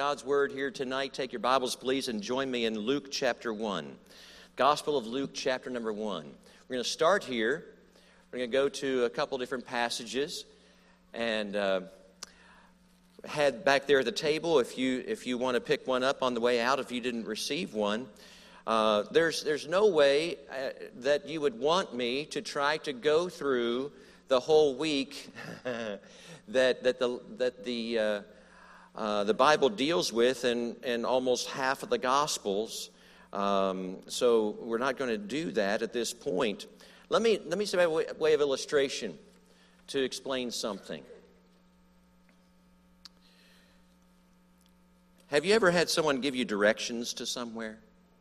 God's Word here tonight, take your Bibles, please, and join me in Luke chapter 1. Gospel of Luke chapter number 1. We're going to start here. We're going to go to a couple different passages, and head back there at the table if you want to pick one up on the way out if you didn't receive one. There's no way that you would want me to try to go through the whole week that the Bible deals with in almost half of the Gospels. So we're not going to do that at this point. Let me say by way of illustration to explain something. Have you ever had someone give you directions to somewhere?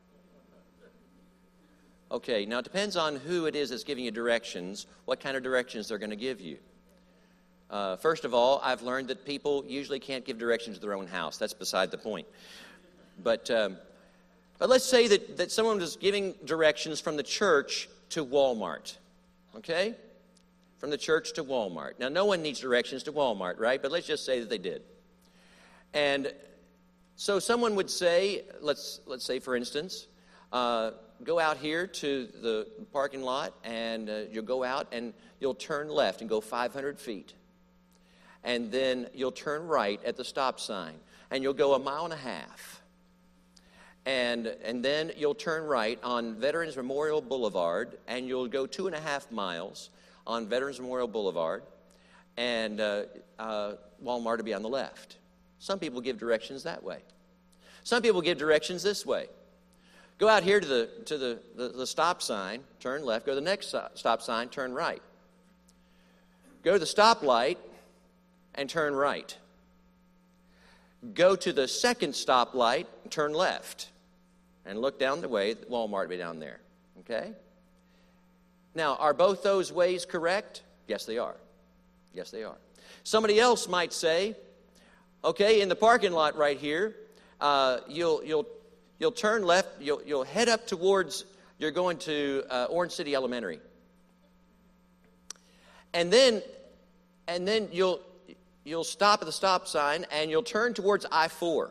Okay, now it depends on who it is that's giving you directions, what kind of directions they're going to give you. First of all, I've learned that people usually can't give directions to their own house. That's beside the point. But let's say that someone was giving directions from the church to Walmart, okay? From the church to Walmart. Now, no one needs directions to Walmart, right? But let's just say that they did. And so someone would say, let's say, for instance, go out here to the parking lot, and you'll go out and you'll turn left and go 500 feet. And then you'll turn right at the stop sign, and you'll go 1.5 miles. And then you'll turn right on Veterans Memorial Boulevard, and you'll go 2.5 miles on Veterans Memorial Boulevard, and Walmart will be on the left. Some people give directions that way. Some people give directions this way. Go out here to the stop sign, turn left. Go to the next stop sign, turn right. Go to the stoplight and turn right. Go to the second stoplight and turn left. And look down the way, Walmart will be down there. Okay? Now, are both those ways correct? Yes, they are. Yes, they are. Somebody else might say, okay, in the parking lot right here, you'll turn left, you'll head up towards, you're going to Orange City Elementary. And then you'll stop at the stop sign and you'll turn towards I-4.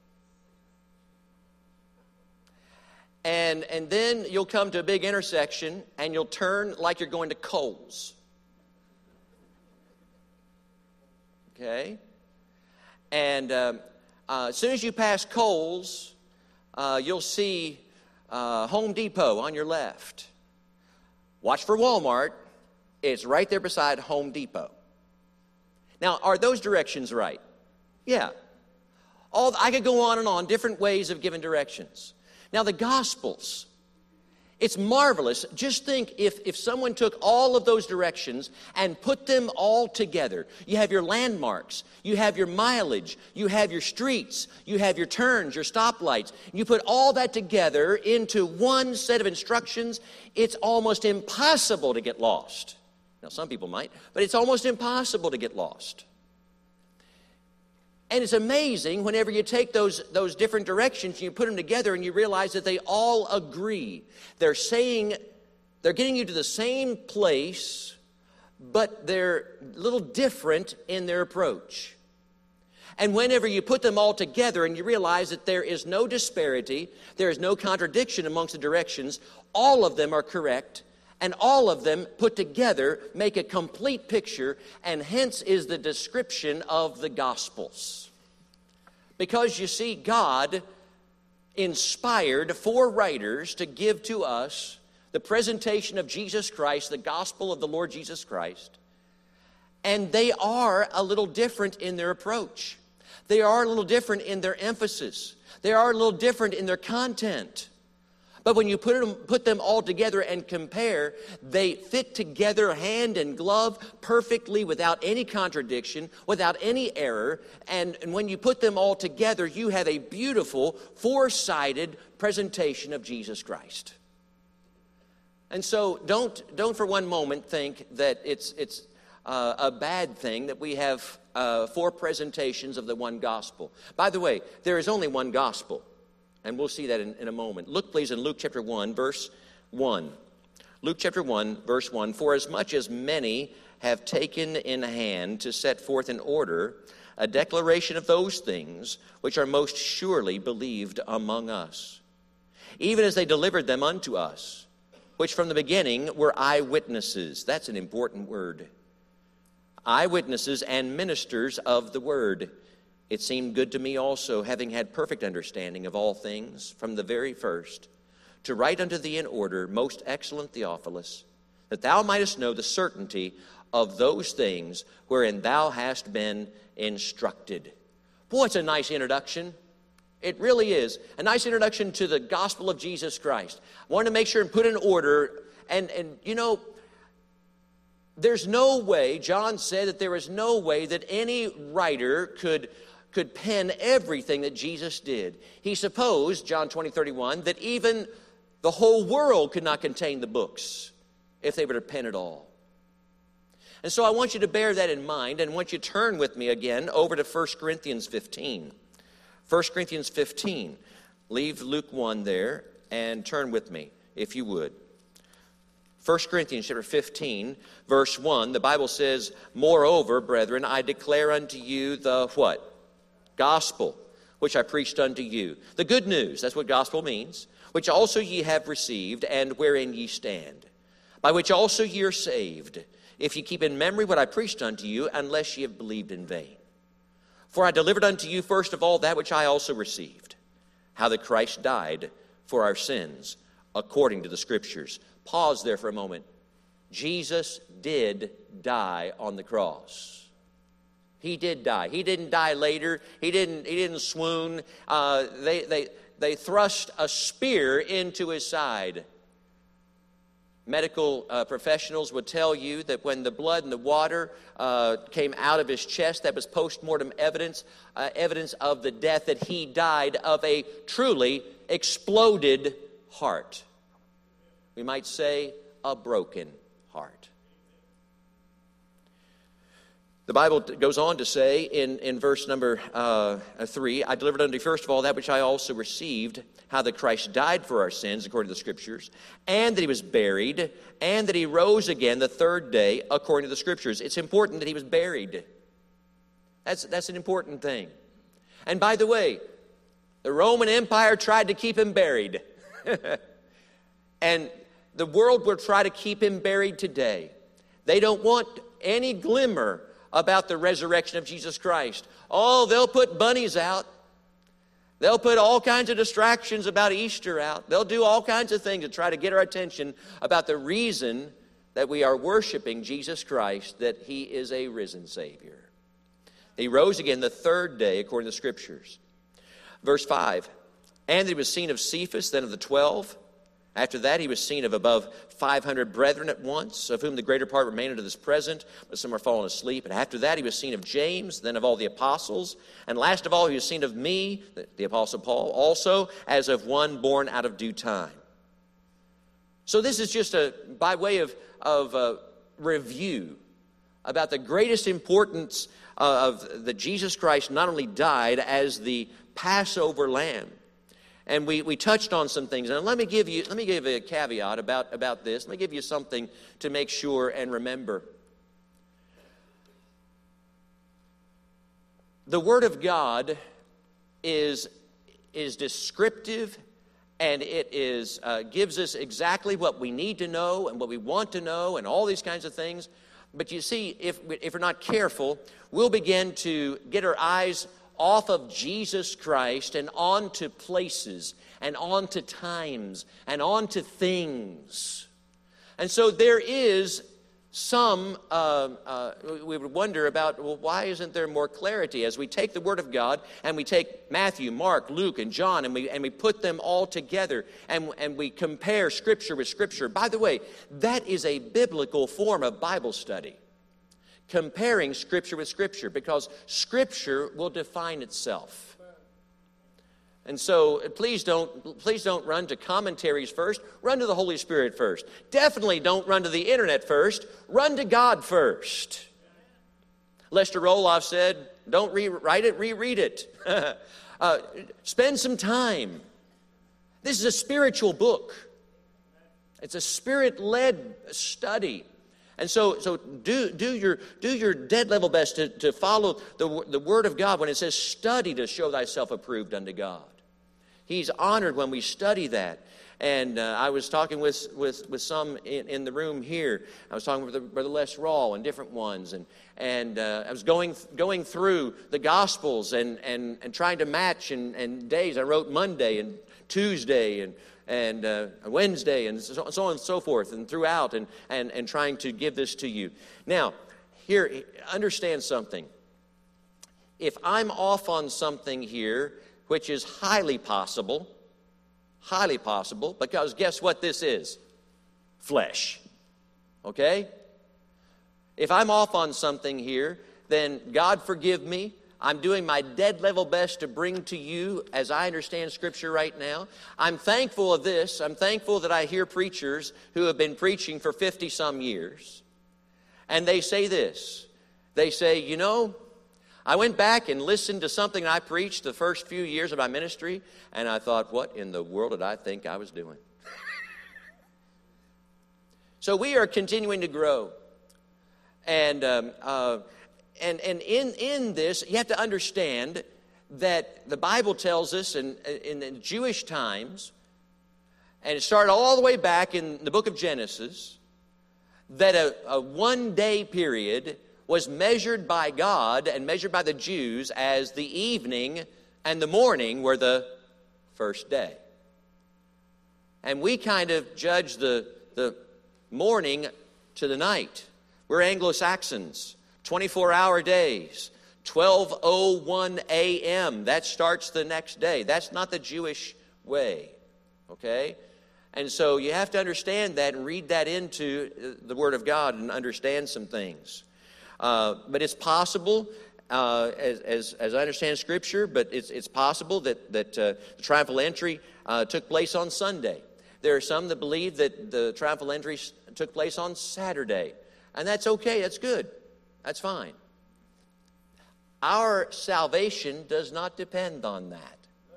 And then you'll come to a big intersection and you'll turn like you're going to Kohl's. Okay? And as soon as you pass Kohl's, you'll see Home Depot on your left. Watch for Walmart. It's right there beside Home Depot. Now, are those directions right? Yeah. I could go on and on, different ways of giving directions. Now, the Gospels, it's marvelous. Just think if someone took all of those directions and put them all together. You have your landmarks, you have your mileage, you have your streets, you have your turns, your stoplights. You put all that together into one set of instructions, it's almost impossible to get lost. Now, some people might, but it's almost impossible to get lost. And it's amazing whenever you take those different directions and you put them together and you realize that they all agree. They're getting you to the same place, but they're a little different in their approach. And whenever you put them all together and you realize that there is no disparity, there is no contradiction amongst the directions, all of them are correct, and all of them put together make a complete picture, and hence is the description of the Gospels. Because you see, God inspired 4 writers to give to us the presentation of Jesus Christ, the gospel of the Lord Jesus Christ. And they are a little different in their approach. They are a little different in their emphasis. They are a little different in their content. But when you put them all together and compare, they fit together hand and glove perfectly without any contradiction, without any error. And when you put them all together, you have a beautiful, four-sided presentation of Jesus Christ. And so don't for one moment think that it's a bad thing that we have 4 presentations of the one gospel. By the way, there is only one gospel. And we'll see that in a moment. Look, please, in Luke chapter 1, verse 1. Luke chapter 1, verse 1. For as much as many have taken in hand to set forth in order a declaration of those things which are most surely believed among us, even as they delivered them unto us, which from the beginning were eyewitnesses. That's an important word. Eyewitnesses and ministers of the word. It seemed good to me also, having had perfect understanding of all things from the very first, to write unto thee in order, most excellent Theophilus, that thou mightest know the certainty of those things wherein thou hast been instructed. Boy, it's a nice introduction. It really is. A nice introduction to the gospel of Jesus Christ. I wanted to make sure and put in order. And you know, there's no way, John said that there is no way that any writer could pen everything that Jesus did. He supposed, John 20:31, that even the whole world could not contain the books if they were to pen it all. And so I want you to bear that in mind, and I want you to turn with me again over to 1 Corinthians 15. 1 Corinthians 15. Leave Luke 1 there and turn with me, if you would. 1 Corinthians chapter 15, verse 1, the Bible says, "Moreover, brethren, I declare unto you the" what? "Gospel, which I preached unto you." The good news, that's what gospel means. "Which also ye have received, and wherein ye stand, by which also ye are saved, if ye keep in memory what I preached unto you, unless ye have believed in vain. For I delivered unto you first of all that which I also received, how that Christ died for our sins, according to the Scriptures." Pause there for a moment. Jesus did die on the cross. He did die. He didn't die later. He didn't swoon. They thrust a spear into his side. Medical professionals would tell you that when the blood and the water came out of his chest, that was post-mortem evidence of the death, that he died of a truly exploded heart. We might say a broken heart. The Bible goes on to say in verse number 3, "I delivered unto you first of all that which I also received, how that Christ died for our sins, according to the Scriptures, and that he was buried, and that he rose again the third day, according to the Scriptures." It's important that he was buried. That's an important thing. And by the way, the Roman Empire tried to keep him buried. And the world will try to keep him buried today. They don't want any glimmer about the resurrection of Jesus Christ. Oh, they'll put bunnies out. They'll put all kinds of distractions about Easter out. They'll do all kinds of things to try to get our attention about the reason that we are worshiping Jesus Christ, that he is a risen Savior. He rose again the third day, according to the Scriptures. Verse 5, "And that he was seen of Cephas, then of the 12. After that, he was seen of above 500 brethren at once, of whom the greater part remain unto this present, but some are fallen asleep. And after that, he was seen of James, then of all the apostles. And last of all, he was seen of me," the apostle Paul, "also as of one born out of due time." So this is just by way of review about the greatest importance of that Jesus Christ not only died as the Passover lamb. And we touched on some things. And let me give a caveat about this. Let me give you something to make sure and remember. The Word of God is descriptive, and it gives us exactly what we need to know and what we want to know and all these kinds of things. But you see, if we're not careful, we'll begin to get our eyes off of Jesus Christ and on to places and on to times and on to things. And so there is some, we would wonder about, well, why isn't there more clarity? As we take the Word of God and we take Matthew, Mark, Luke, and John, and we put them all together and we compare Scripture with Scripture. By the way, that is a biblical form of Bible study. Comparing Scripture with Scripture, because Scripture will define itself. And so please don't run to commentaries first. Run to the Holy Spirit first. Definitely don't run to the internet first. Run to God first. Lester Roloff said, don't rewrite it, reread it. Spend some time. This is a spiritual book. It's a Spirit-led study. And so do your dead level best to follow the Word of God when it says, study to show thyself approved unto God. He's honored when we study that. And I was talking with some in the room here. I was talking with Brother Les Rawl and different ones. And I was going through the Gospels and trying to match and days. I wrote Monday and Tuesday and Wednesday and so on and so forth and throughout and trying to give this to you. Now, here, understand something. If I'm off on something here, which is highly possible, because guess what this is? Flesh. Okay? If I'm off on something here, then God forgive me. I'm doing my dead level best to bring to you as I understand Scripture right now. I'm thankful of this. I'm thankful that I hear preachers who have been preaching for 50-some years. And they say this. They say, you know, I went back and listened to something I preached the first few years of my ministry, and I thought, what in the world did I think I was doing? So we are continuing to grow. And in this, you have to understand that the Bible tells us in the Jewish times, and it started all the way back in the book of Genesis, that a one-day period was measured by God and measured by the Jews as the evening and the morning were the first day. And we kind of judge the morning to the night. We're Anglo-Saxons, 24-hour days, 12:01 a.m. That starts the next day. That's not the Jewish way, okay? And so you have to understand that and read that into the Word of God and understand some things. But it's possible, as I understand Scripture, but it's possible that the triumphal entry took place on Sunday. There are some that believe that the triumphal entry took place on Saturday. And that's okay, that's good, that's fine. Our salvation does not depend on that.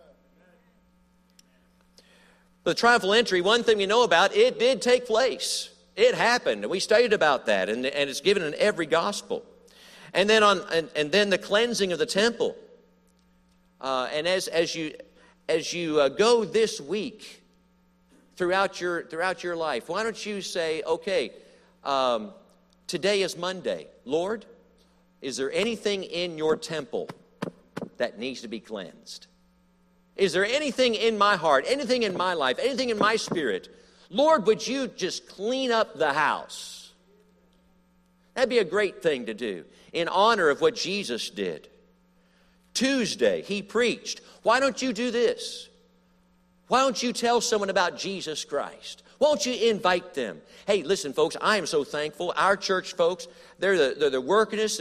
The triumphal entry, one thing we know about, it did take place. It happened, and we studied about that, and it's given in every gospel. And then then the cleansing of the temple. And as you go this week throughout your life, why don't you say, okay, today is Monday. Lord, is there anything in your temple that needs to be cleansed? Is there anything in my heart, anything in my life, anything in my spirit? Lord, would you just clean up the house? That'd be a great thing to do in honor of what Jesus did. Tuesday, he preached. Why don't you do this? Why don't you tell someone about Jesus Christ? Why don't you invite them? Hey, listen, folks, I am so thankful. Our church folks, they're the workingest,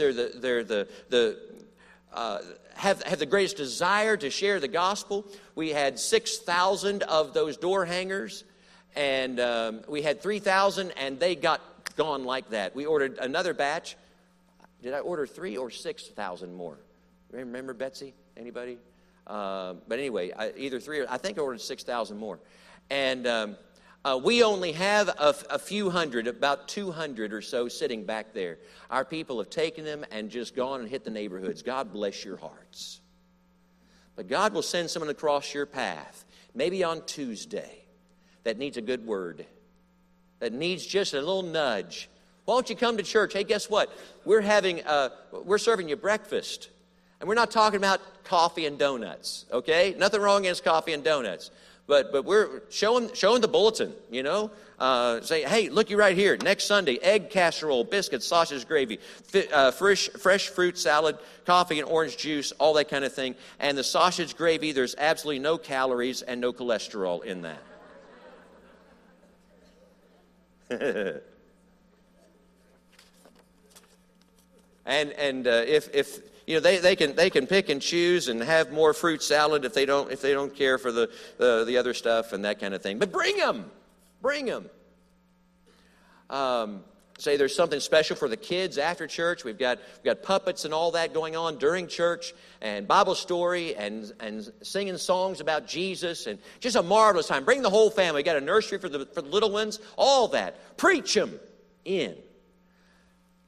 have the greatest desire to share the gospel. We had 6,000 of those door hangers, and we had 3,000, and they got gone like that. We ordered another batch. Did I order 3 or 6,000 more? Remember, Betsy? Anybody? But anyway, either 3 or I think I ordered 6,000 more. And we only have a few hundred, about 200 or so sitting back there. Our people have taken them and just gone and hit the neighborhoods. God bless your hearts. But God will send someone across your path, maybe on Tuesday, that needs a good word, that needs just a little nudge. Why don't you come to church? Hey, guess what? We're serving you breakfast. And we're not talking about coffee and donuts, okay? Nothing wrong against coffee and donuts. But we're showing the bulletin, you know. Say, hey, looky right here. Next Sunday, egg casserole, biscuits, sausage gravy, fresh fruit salad, coffee and orange juice, all that kind of thing. And the sausage gravy, there's absolutely no calories and no cholesterol in that. And if you know, they can pick and choose and have more fruit salad if they don't care for the other stuff and that kind of thing. But bring them. Say there's something special for the kids after church. We've got puppets and all that going on during church, and Bible story and singing songs about Jesus, and just a marvelous time. Bring the whole family. We got a nursery for the little ones. All that. Preach them in.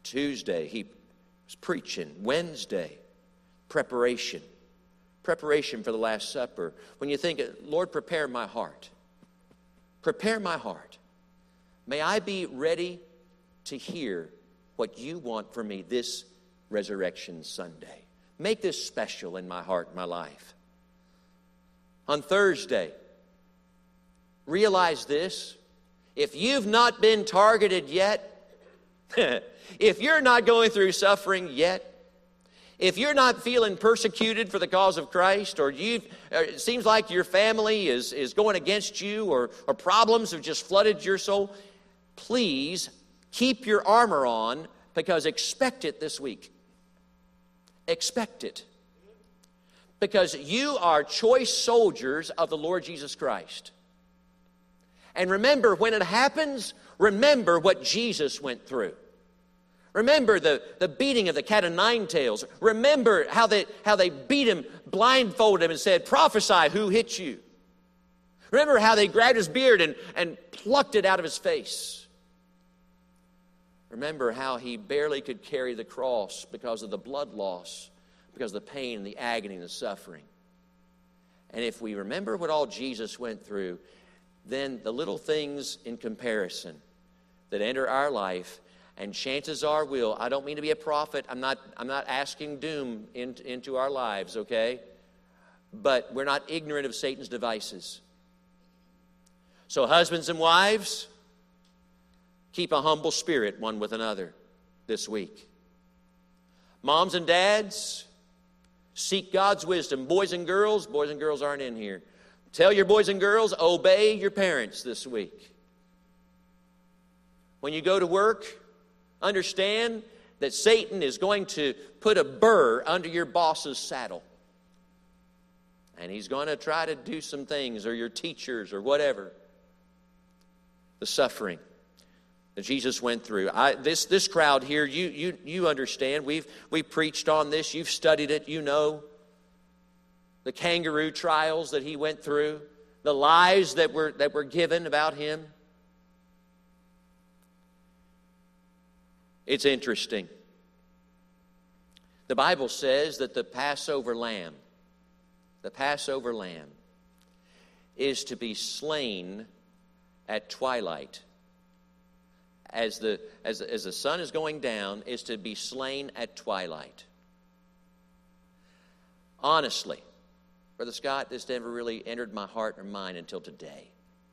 Tuesday, he was preaching. Wednesday, preparation. Preparation for the Last Supper. When you think, Lord, prepare my heart. Prepare my heart. May I be ready to hear what you want for me this Resurrection Sunday. Make this special in my heart and my life. On Thursday, realize this. If you've not been targeted yet, if you're not going through suffering yet, if you're not feeling persecuted for the cause of Christ, or it seems like your family is going against you, or problems have just flooded your soul, please keep your armor on, because expect it this week. Expect it. Because you are choice soldiers of the Lord Jesus Christ. And remember, when it happens, remember what Jesus went through. Remember the beating of the cat o' nine tails. Remember how they beat him, blindfolded him, and said, prophesy who hit you. Remember how they grabbed his beard and plucked it out of his face. Remember how he barely could carry the cross because of the blood loss, because of the pain and the agony and the suffering. And if we remember what all Jesus went through, then the little things in comparison that enter our life, and chances are will, I don't mean to be a prophet, I'm not asking doom into our lives, okay? But we're not ignorant of Satan's devices. So husbands and wives, keep a humble spirit one with another this week. Moms and dads, seek God's wisdom. Boys and girls aren't in here. Tell your boys and girls, obey your parents this week. When you go to work, understand that Satan is going to put a burr under your boss's saddle. And he's going to try to do some things, or your teachers, or whatever. The suffering that Jesus went through. This crowd here, you understand. We've preached on this. You've studied it. You know the kangaroo trials that he went through, the lies that were given about him. It's interesting. The Bible says that the Passover lamb is to be slain at twilight. As the sun is going down, is to be slain at twilight. Honestly, Brother Scott, this never really entered my heart or mind until today.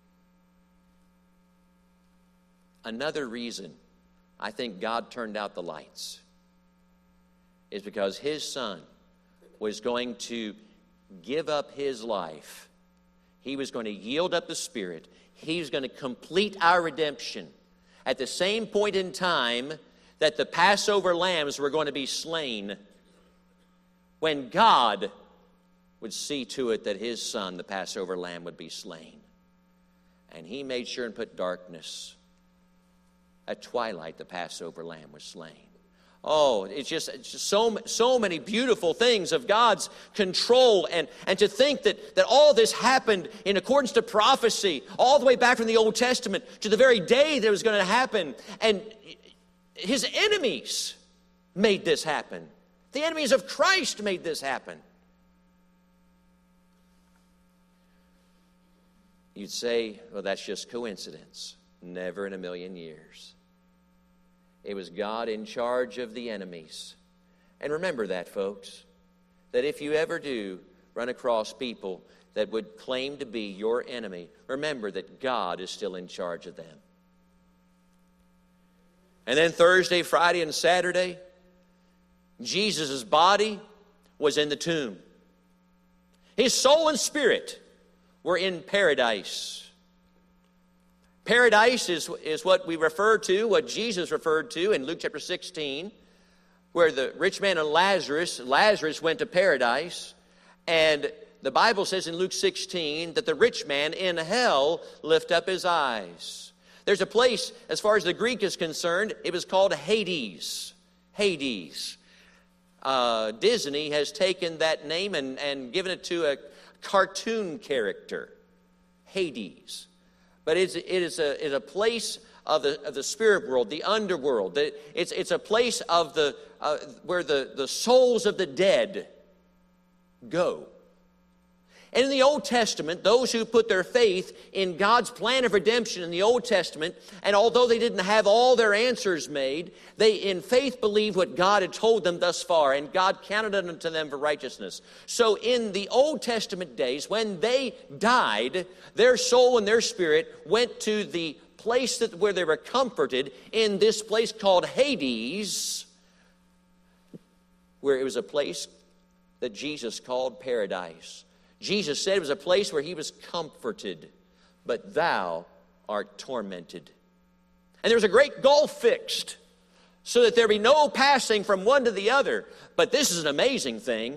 Another reason I think God turned out the lights is because his son was going to give up his life. He was going to yield up the Spirit. He was going to complete our redemption at the same point in time that the Passover lambs were going to be slain, when God would see to it that his son, the Passover lamb, would be slain. And he made sure and put darkness. At twilight, the Passover lamb was slain. Oh, it's just so many beautiful things of God's control, and to think that all this happened in accordance to prophecy, all the way back from the Old Testament to the very day that it was going to happen. And his enemies made this happen. The enemies of Christ made this happen. You'd say, well, that's just coincidence. Never in a million years. It was God in charge of the enemies. And remember that, folks, that if you ever do run across people that would claim to be your enemy, remember that God is still in charge of them. And then Thursday, Friday, and Saturday, Jesus' body was in the tomb. His soul and spirit were in paradise. Paradise is what we refer to, what Jesus referred to in Luke chapter 16, where the rich man and Lazarus went to paradise. And the Bible says in Luke 16 that the rich man in hell lift up his eyes. There's a place, as far as the Greek is concerned, it was called Hades. Hades. Disney has taken that name and given it to a cartoon character. Hades. But it is a place of the spirit world, the underworld. It's a place of where the souls of the dead go. And in the Old Testament, those who put their faith in God's plan of redemption in the Old Testament, and although they didn't have all their answers made, they in faith believed what God had told them thus far, and God counted it unto them for righteousness. So in the Old Testament days, when they died, their soul and their spirit went to the place where they were comforted in this place called Hades, where it was a place that Jesus called paradise. Jesus said it was a place where he was comforted, but thou art tormented. And there was a great gulf fixed so that there be no passing from one to the other. But this is an amazing thing.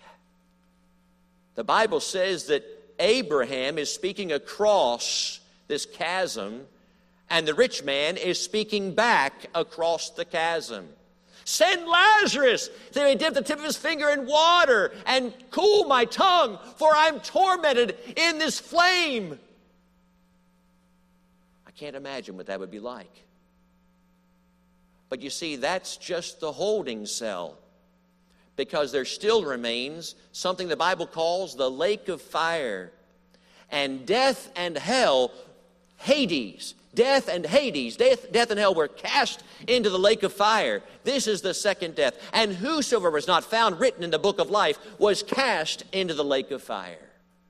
The Bible says that Abraham is speaking across this chasm, and the rich man is speaking back across the chasm. Send Lazarus that he may dip the tip of his finger in water and cool my tongue, for I'm tormented in this flame. I can't imagine what that would be like. But you see, that's just the holding cell, because there still remains something the Bible calls the lake of fire. And death and hell, Hades, death and Hades, death and hell were cast into the lake of fire. This is the second death. And whosoever was not found written in the book of life was cast into the lake of fire.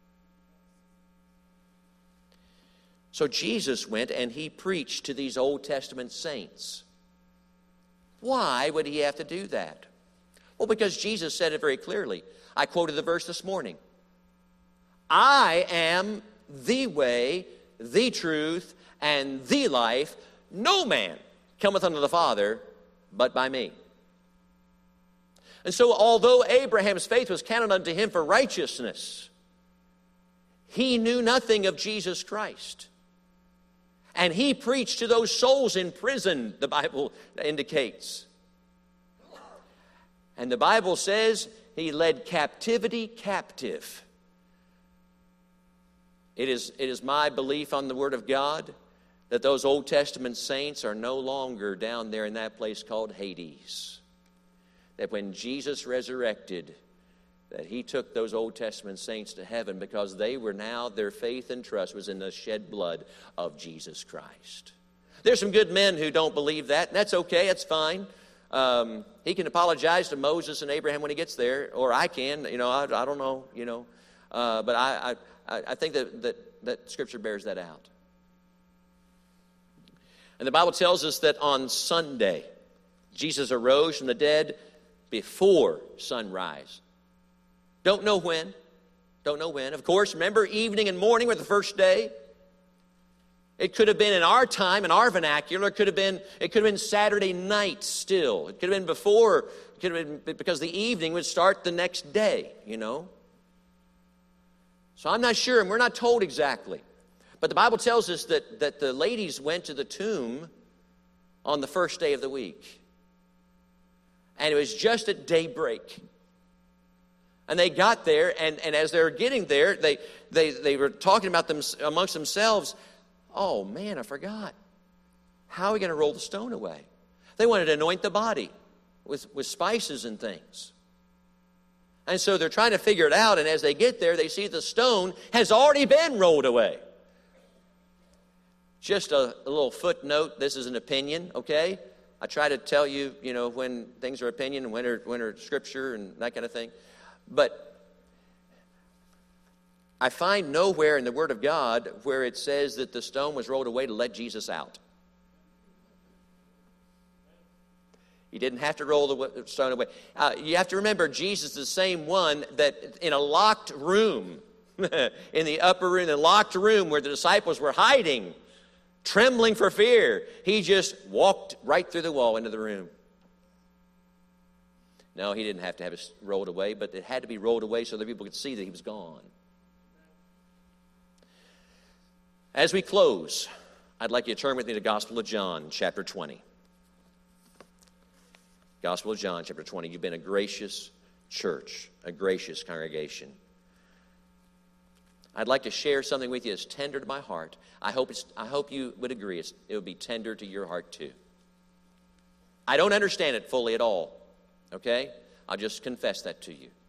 So Jesus went and he preached to these Old Testament saints. Why would he have to do that? Well, because Jesus said it very clearly. I quoted the verse this morning. I am the way, the truth, and the life. No man cometh unto the Father but by me. And so although Abraham's faith was counted unto him for righteousness, he knew nothing of Jesus Christ. And he preached to those souls in prison, the Bible indicates. And the Bible says he led captivity captive. It is my belief on the Word of God that those Old Testament saints are no longer down there in that place called Hades. That when Jesus resurrected, that he took those Old Testament saints to heaven, because they were now, their faith and trust was in the shed blood of Jesus Christ. There's some good men who don't believe that, and that's okay, that's fine. He can apologize to Moses and Abraham when he gets there, or I can, I don't know, but I think that Scripture bears that out. And the Bible tells us that on Sunday, Jesus arose from the dead before sunrise. Don't know when. Of course, remember, evening and morning were the first day. It could have been in our time, in our vernacular. It could have been Saturday night still. It could have been before. It could have been because the evening would start the next day, So I'm not sure, and we're not told exactly. But the Bible tells us that the ladies went to the tomb on the first day of the week. And it was just at daybreak. And they got there, and as they were getting there, they were talking about them amongst themselves. Oh, man, I forgot. How are we going to roll the stone away? They wanted to anoint the body with spices and things. And so they're trying to figure it out, and as they get there, they see the stone has already been rolled away. Just a little footnote, this is an opinion, okay? I try to tell you, when things are opinion and when are Scripture and that kind of thing. But I find nowhere in the Word of God where it says that the stone was rolled away to let Jesus out. He didn't have to roll the stone away. You have to remember, Jesus is the same one that in a locked room, in the upper room, the locked room where the disciples were hiding, trembling for fear, he just walked right through the wall into the room. No, he didn't have to have it rolled away, but it had to be rolled away so that people could see that he was gone. As we close, I'd like you to turn with me to the Gospel of John, chapter 20. Gospel of John, chapter 20. You've been a gracious church, a gracious congregation. I'd like to share something with you that's tender to my heart. I hope you would agree it would be tender to your heart too. I don't understand it fully at all, okay? I'll just confess that to you.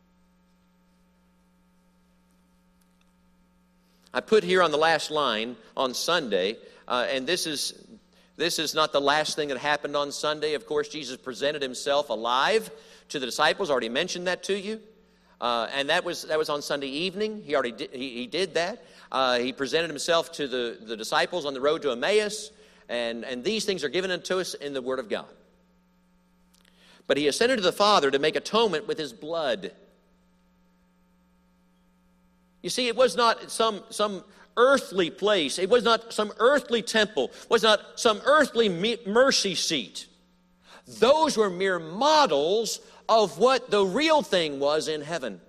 I put here on the last line on Sunday, and this is not the last thing that happened on Sunday. Of course, Jesus presented himself alive to the disciples. I already mentioned that to you. And that was on Sunday evening. He did that. He presented himself to the disciples on the road to Emmaus, and these things are given unto us in the Word of God. But he ascended to the Father to make atonement with his blood. You see, it was not some earthly place. It was not some earthly temple. It was not some earthly mercy seat. Those were mere models of what the real thing was in heaven.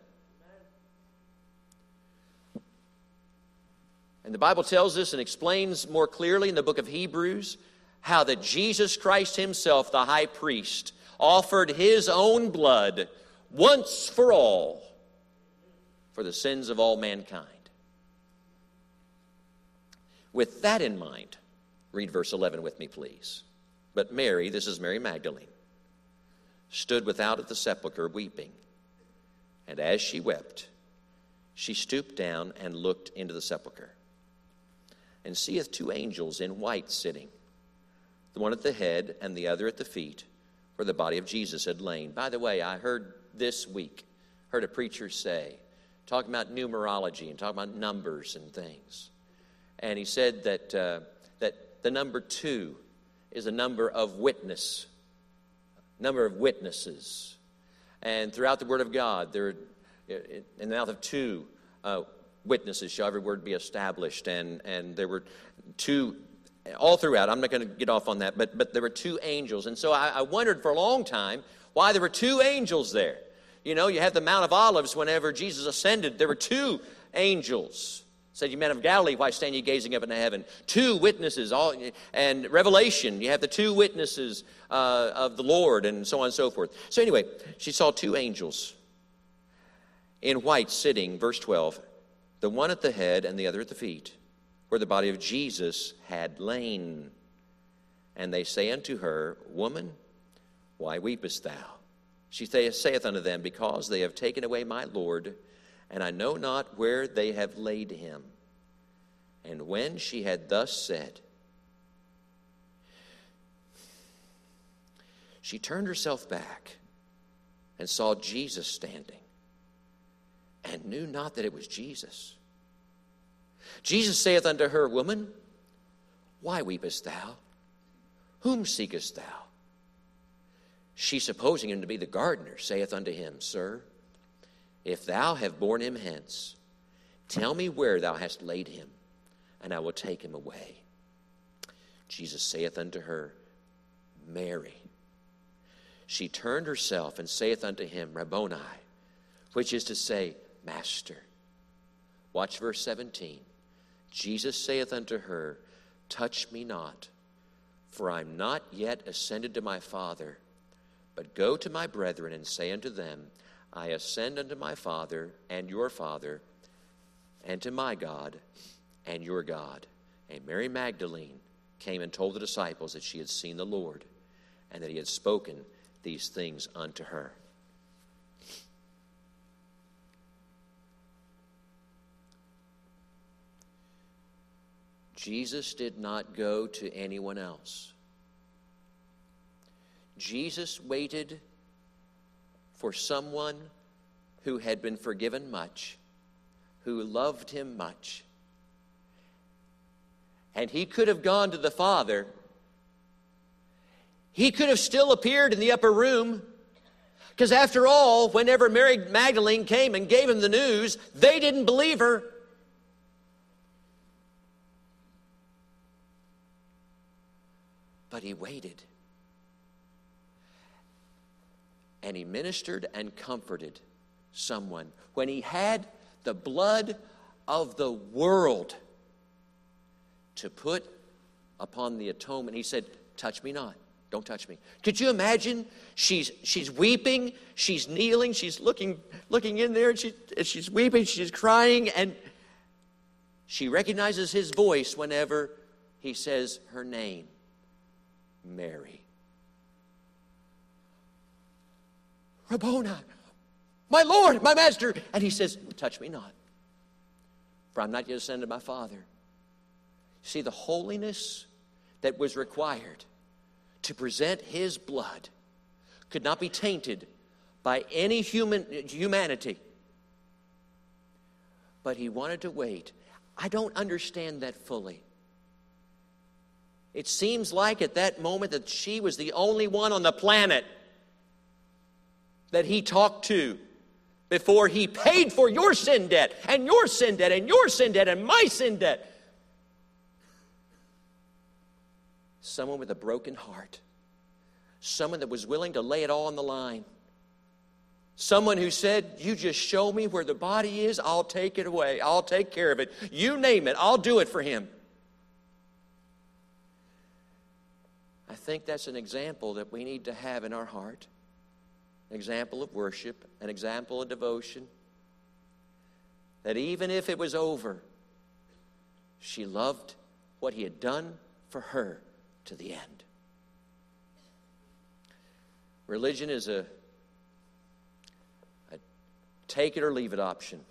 And the Bible tells us and explains more clearly in the book of Hebrews how that Jesus Christ himself, the high priest, offered his own blood once for all for the sins of all mankind. With that in mind, read verse 11 with me, please. But Mary, this is Mary Magdalene, stood without at the sepulchre weeping. And as she wept, she stooped down and looked into the sepulchre, and seeth two angels in white sitting, the one at the head and the other at the feet, where the body of Jesus had lain. By the way, I heard this week, a preacher say, talking about numerology and talking about numbers and things. And he said that the number 2 is a number of witnesses. And throughout the Word of God, in the mouth of 2 witnesses shall every word be established. And there were 2 all throughout. I'm not going to get off on that, but there were 2 angels. And so I wondered for a long time why there were 2 angels there. You know, you have the Mount of Olives whenever Jesus ascended. There were 2 angels. Said, you men of Galilee, why stand ye gazing up into heaven? 2 witnesses. And Revelation, you have the 2 witnesses of the Lord, and so on and so forth. So anyway, she saw 2 angels in white sitting, verse 12, the one at the head and the other at the feet, where the body of Jesus had lain. And they say unto her, Woman, why weepest thou? She saith unto them, Because they have taken away my Lord, and I know not where they have laid him. And when she had thus said, she turned herself back and saw Jesus standing, and knew not that it was Jesus. Jesus saith unto her, Woman, why weepest thou? Whom seekest thou? She, supposing him to be the gardener, saith unto him, Sir, if thou have borne him hence, tell me where thou hast laid him, and I will take him away. Jesus saith unto her, Mary. She turned herself and saith unto him, Rabboni, which is to say, Master. Watch verse 17. Jesus saith unto her, Touch me not, for I am not yet ascended to my Father, but go to my brethren and say unto them, I ascend unto my Father and your Father, and to my God and your God. And Mary Magdalene came and told the disciples that she had seen the Lord, and that he had spoken these things unto her. Jesus did not go to anyone else. Jesus waited for someone who had been forgiven much, who loved him much. And he could have gone to the Father. He could have still appeared in the upper room. Because after all, whenever Mary Magdalene came and gave him the news, they didn't believe her. But he waited. And he ministered and comforted someone when he had the blood of the world to put upon the atonement. He said, touch me not. Don't touch me. Could you imagine? She's weeping, she's kneeling, she's looking in there, and she's weeping, she's crying, and She recognizes his voice whenever he says her name, Mary. Rabboni, my Lord, my Master. And he says, touch me not, for I'm not yet ascended to my Father. See, the holiness that was required to present his blood could not be tainted by any humanity. But he wanted to wait. I don't understand that fully. It seems like at that moment that she was the only one on the planet that he talked to before he paid for your sin debt and your sin debt and your sin debt and my sin debt. Someone with a broken heart. Someone that was willing to lay it all on the line. Someone who said, you just show me where the body is, I'll take it away. I'll take care of it. You name it, I'll do it for him. I think that's an example that we need to have in our heart. An example of worship, an example of devotion. That even if it was over, she loved what he had done for her to the end. Religion is a take it or leave it option.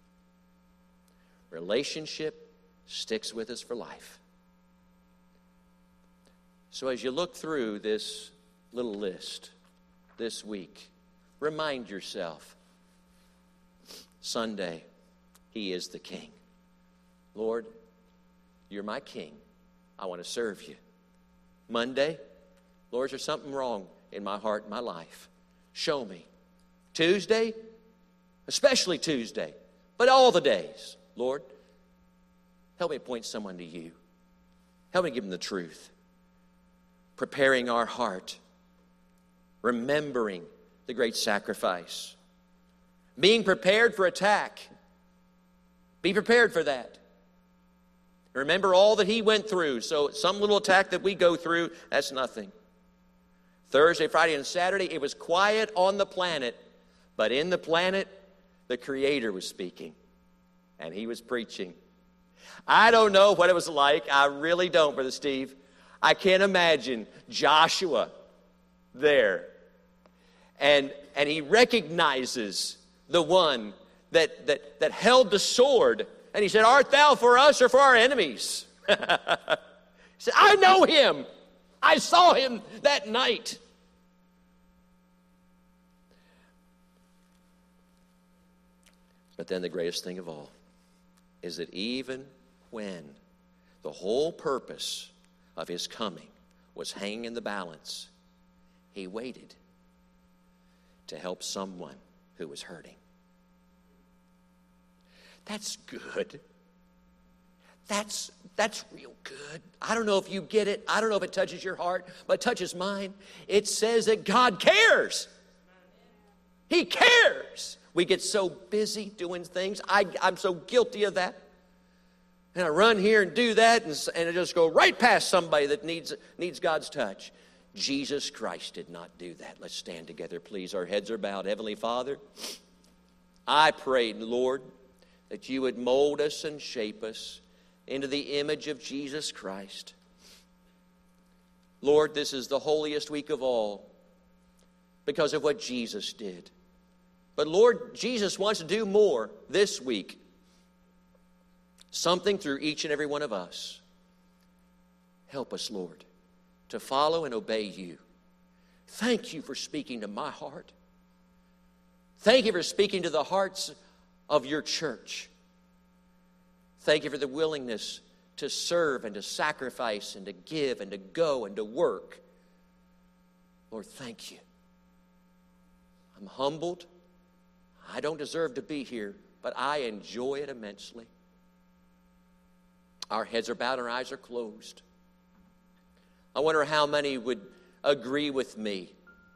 Relationship sticks with us for life. So as you look through this little list this week, remind yourself, Sunday, he is the King. Lord, you're my King. I want to serve you. Monday, Lord, is there something wrong in my heart and my life? Show me. Tuesday, especially Tuesday, but all the days, Lord, help me point someone to you. Help me give them the truth. Preparing our heart, remembering the great sacrifice, being prepared for attack. Be prepared for that. Remember all that he went through. So some little attack that we go through, that's nothing. Thursday, Friday, and Saturday, it was quiet on the planet. But in the planet, the Creator was speaking. And he was preaching. I don't know what it was like. I really don't, Brother Steve. I can't imagine Joshua there. And he recognizes the one that held the sword. And he said, art thou for us or for our enemies? He said, I know him. I saw him that night. But then the greatest thing of all is that even when the whole purpose of his coming was hanging in the balance, he waited to help someone who was hurting. That's good. That's real good. I don't know if you get it. I don't know if it touches your heart, but it touches mine. It says that God cares. He cares. We get so busy doing things. I'm so guilty of that. And I run here and do that, and I just go right past somebody that needs God's touch. Jesus Christ did not do that. Let's stand together, please. Our heads are bowed. Heavenly Father, I pray, Lord, that you would mold us and shape us into the image of Jesus Christ. Lord, this is the holiest week of all because of what Jesus did. But Lord, Jesus wants to do more this week. Something through each and every one of us. Help us, Lord, to follow and obey you. Thank you for speaking to my heart. Thank you for speaking to the hearts of your church. Thank you for the willingness to serve and to sacrifice and to give and to go and to work. Lord, thank you. I'm humbled. I don't deserve to be here, but I enjoy it immensely. Our heads are bowed and our eyes are closed. I wonder how many would agree with me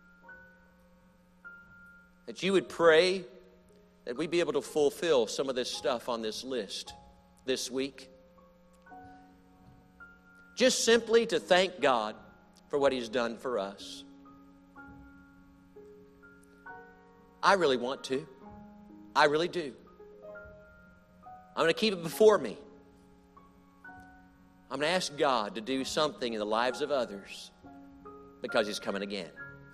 that you would pray that we'd be able to fulfill some of this stuff on this list this week. Just simply to thank God for what he's done for us. I really want to. I really do. I'm going to keep it before me. I'm going to ask God to do something in the lives of others because He's coming again.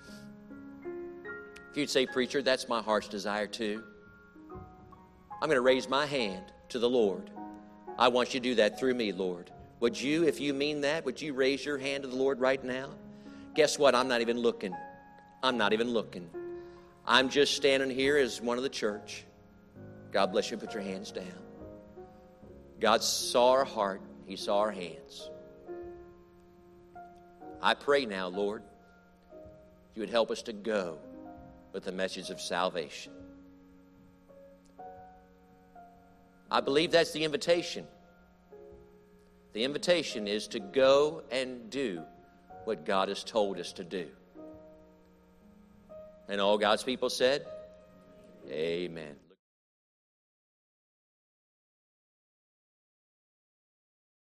If you'd say, preacher, that's my heart's desire too. I'm going to raise my hand to the Lord. I want you to do that through me, Lord. Would you, if you mean that, would you raise your hand to the Lord right now? Guess what? I'm not even looking. I'm not even looking. I'm just standing here as one of the church. God bless you. Put your hands down. God saw our heart. He saw our hands. I pray now, Lord, you would help us to go with the message of salvation. I believe that's the invitation. The invitation is to go and do what God has told us to do. And all God's people said, amen.